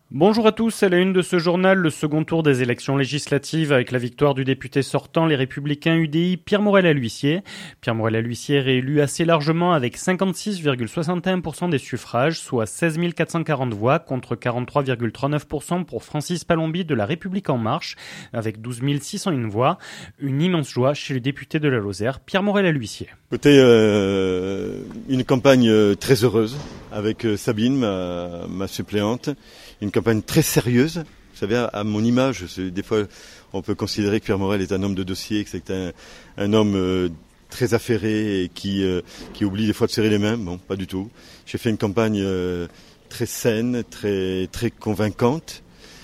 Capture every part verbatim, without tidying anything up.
Bonjour à tous, à la une de ce journal, le second tour des élections législatives avec la victoire du député sortant, les Républicains U D I, Pierre Morel-A-L'Huissier. Pierre Morel-A-L'Huissier est réélu assez largement avec cinquante-six virgule soixante et un pour cent des suffrages, soit seize mille quatre cent quarante voix contre quarante-trois virgule trente-neuf pour cent pour Francis Palombi de la République En Marche, avec douze mille six cent un voix. Une immense joie chez le député de la Lozère, Pierre Morel-A-L'Huissier. Écoutez, euh, une campagne très heureuse avec Sabine, ma, ma suppléante. Une campagne très sérieuse. Vous savez, à, à mon image, des fois, on peut considérer que Pierre Morel est un homme de dossier, que c'est un, un homme euh, très affairé et qui, euh, qui oublie des fois de serrer les mains. Bon, pas du tout. J'ai fait une campagne euh, très saine, très, très convaincante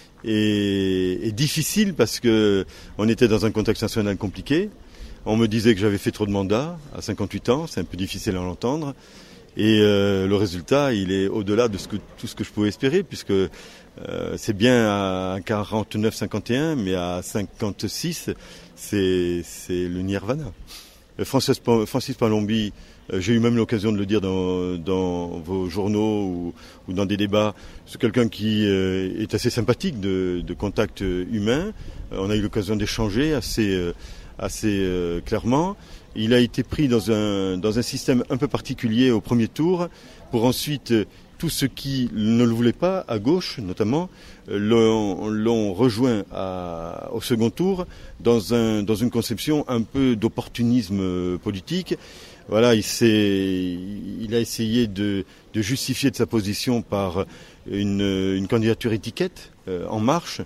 et, et difficile parce que on était dans un contexte national compliqué. On me disait que j'avais fait trop de mandats à cinquante-huit ans. C'est un peu difficile à l'entendre. Et euh, le résultat, il est au-delà de ce que, tout ce que je pouvais espérer, puisque euh, c'est bien à quarante-neuf cinquante et un, mais à cinquante-six, c'est, c'est le nirvana. Francis, Francis Palombi, euh, j'ai eu même l'occasion de le dire dans, dans vos journaux ou, ou dans des débats, c'est quelqu'un qui euh, est assez sympathique de, de contact humain. Euh, on a eu l'occasion d'échanger assez, euh, assez euh, clairement. Il a été pris dans un, dans un système un peu particulier au premier tour, pour ensuite, tous ceux qui ne le voulaient pas, à gauche notamment, l'ont, l'ont rejoint à, au second tour dans, un, dans une conception un peu d'opportunisme politique. Voilà, il, s'est, il a essayé de, de justifier de sa position par une, une candidature étiquette, euh, En Marche.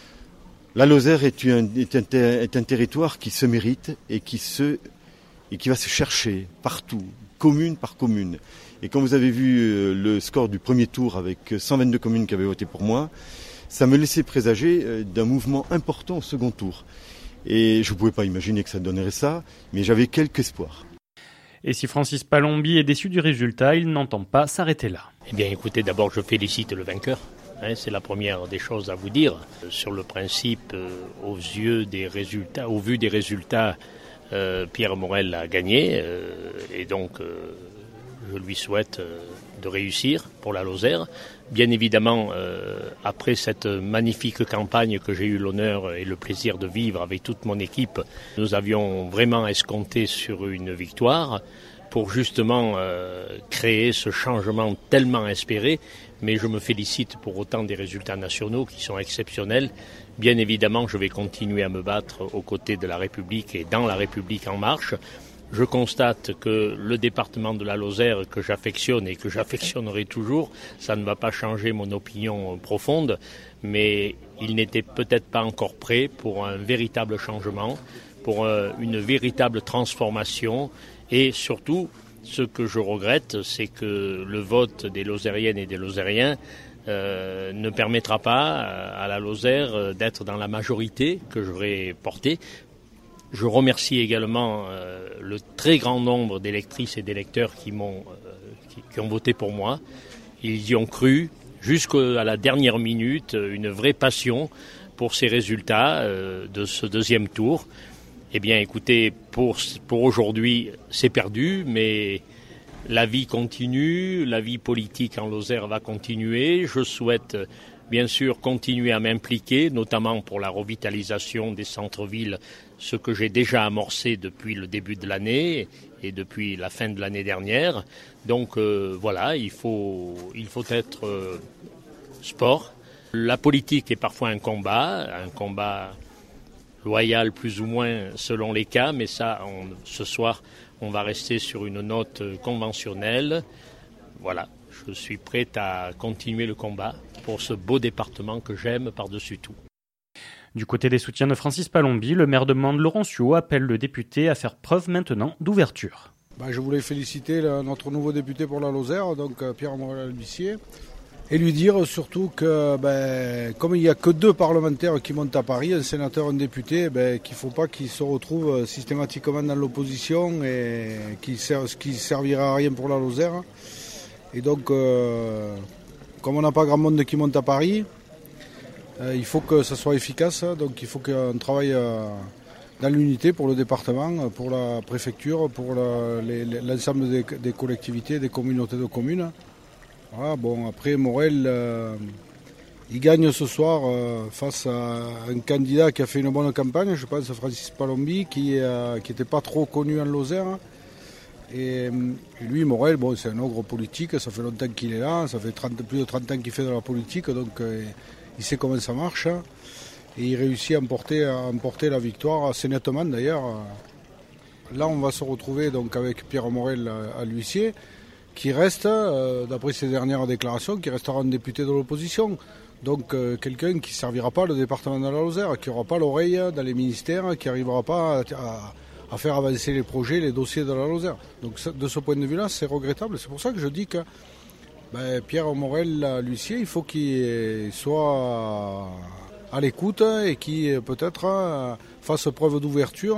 La Lozère est un, est, un, est un territoire qui se mérite et qui se... et qui va se chercher partout, commune par commune. Et quand vous avez vu le score du premier tour avec cent vingt-deux communes qui avaient voté pour moi, ça me laissait présager d'un mouvement important au second tour. Et je ne pouvais pas imaginer que ça donnerait ça, mais j'avais quelque espoir. Et si Francis Palombi est déçu du résultat, il n'entend pas s'arrêter là. Eh bien écoutez, d'abord je félicite le vainqueur. Hein, c'est la première des choses à vous dire. Sur le principe, euh, aux yeux des résultats, au vu des résultats, Euh, Pierre Morel a gagné euh, et donc euh, je lui souhaite euh, de réussir pour la Lozère. Bien évidemment, euh, après cette magnifique campagne que j'ai eu l'honneur et le plaisir de vivre avec toute mon équipe, nous avions vraiment escompté sur une victoire pour justement euh, créer ce changement tellement espéré. Mais je me félicite pour autant des résultats nationaux qui sont exceptionnels. Bien évidemment, je vais continuer à me battre aux côtés de la République et dans la République En Marche. Je constate que le département de la Lozère que j'affectionne et que j'affectionnerai toujours, ça ne va pas changer mon opinion profonde, mais il n'était peut-être pas encore prêt pour un véritable changement, pour une véritable transformation et surtout, ce que je regrette, c'est que le vote des Lozériennes et des Lozériens euh, ne permettra pas à la Lozère d'être dans la majorité que j'aurais portée. Je remercie également euh, le très grand nombre d'électrices et d'électeurs qui m'ont, euh, qui, qui ont voté pour moi. Ils y ont cru jusqu'à la dernière minute, une vraie passion pour ces résultats euh, de ce deuxième tour. Eh bien, écoutez, pour, pour aujourd'hui, c'est perdu, mais la vie continue, la vie politique en Lozère va continuer. Je souhaite, bien sûr, continuer à m'impliquer, notamment pour la revitalisation des centres-villes, ce que j'ai déjà amorcé depuis le début de l'année et depuis la fin de l'année dernière. Donc, euh, voilà, il faut, il faut être euh, sport. La politique est parfois un combat, un combat loyal plus ou moins selon les cas, mais ça, on, ce soir, on va rester sur une note conventionnelle. Voilà, je suis prêt à continuer le combat pour ce beau département que j'aime par-dessus tout. Du côté des soutiens de Francis Palombi, le maire de Mende, Laurent Suau, appelle le député à faire preuve maintenant d'ouverture. Ben, je voulais féliciter le, notre nouveau député pour la Lozère, donc Pierre Morel-A-L'Huissier, et lui dire surtout que, ben, comme il n'y a que deux parlementaires qui montent à Paris, un sénateur et un député, ben, qu'il ne faut pas qu'ils se retrouvent systématiquement dans l'opposition et qui ne servira à rien pour la Lozère. Et donc, euh, comme on n'a pas grand monde qui monte à Paris, euh, il faut que ça soit efficace, donc il faut qu'on travaille euh, dans l'unité pour le département, pour la préfecture, pour la, les, l'ensemble des, des collectivités, des communautés de communes. Voilà, bon, après, Morel, euh, il gagne ce soir euh, face à un candidat qui a fait une bonne campagne, je pense à Francis Palombi, qui n'était euh, pas trop connu en Lozère. Et, et lui, Morel, bon, c'est un ogre politique, ça fait longtemps qu'il est là, ça fait trente, plus de trente ans qu'il fait de la politique, donc euh, il sait comment ça marche. Et il réussit à emporter, à emporter la victoire assez nettement d'ailleurs. Là, on va se retrouver donc avec Pierre Morel à, à l'huissier, qui reste, euh, d'après ses dernières déclarations, qui restera un député de l'opposition. Donc euh, quelqu'un qui ne servira pas le département de la Lozère, qui n'aura pas l'oreille dans les ministères, qui n'arrivera pas à, à, à faire avancer les projets, les dossiers de la Lozère. Donc de ce point de vue-là, c'est regrettable. C'est pour ça que je dis que ben, Pierre Morel, l'huissier, il faut qu'il soit à l'écoute et qu'il peut-être fasse preuve d'ouverture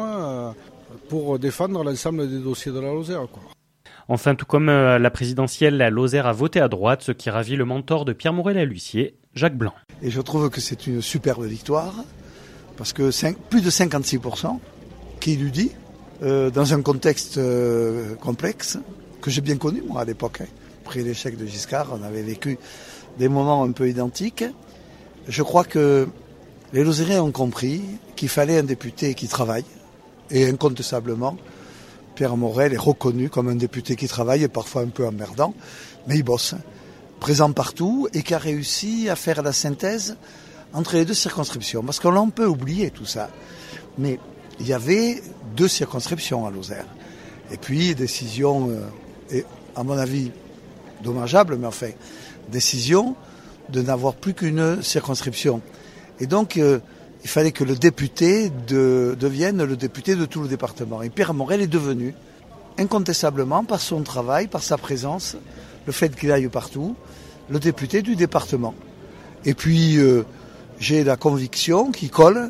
pour défendre l'ensemble des dossiers de la Lozère, quoi. Enfin, tout comme la présidentielle, la Lozère a voté à droite, ce qui ravit le mentor de Pierre Morel à l'huissier, Jacques Blanc. Et je trouve que c'est une superbe victoire, parce que cinq, plus de cinquante-six pour cent qui lui dit, euh, dans un contexte euh, complexe, que j'ai bien connu moi à l'époque. Hein. Après l'échec de Giscard, on avait vécu des moments un peu identiques. Je crois que les Lozériens ont compris qu'il fallait un député qui travaille, et incontestablement, Pierre Morel est reconnu comme un député qui travaille, parfois un peu emmerdant, mais il bosse, présent partout, et qui a réussi à faire la synthèse entre les deux circonscriptions. Parce qu'on peut oublier tout ça, mais il y avait deux circonscriptions à Lozère. Et puis, décision, euh, et à mon avis, dommageable, mais enfin, décision de n'avoir plus qu'une circonscription. Et donc, euh, il fallait que le député de, devienne le député de tout le département. Et Pierre Morel est devenu, incontestablement, par son travail, par sa présence, le fait qu'il aille partout, le député du département. Et puis, euh, j'ai la conviction qu'il colle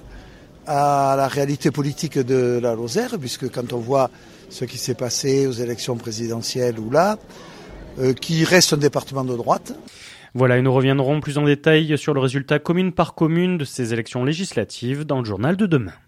à la réalité politique de la Lozère, puisque quand on voit ce qui s'est passé aux élections présidentielles ou là, euh, qui reste un département de droite. Voilà, et nous reviendrons plus en détail sur le résultat commune par commune de ces élections législatives dans le journal de demain.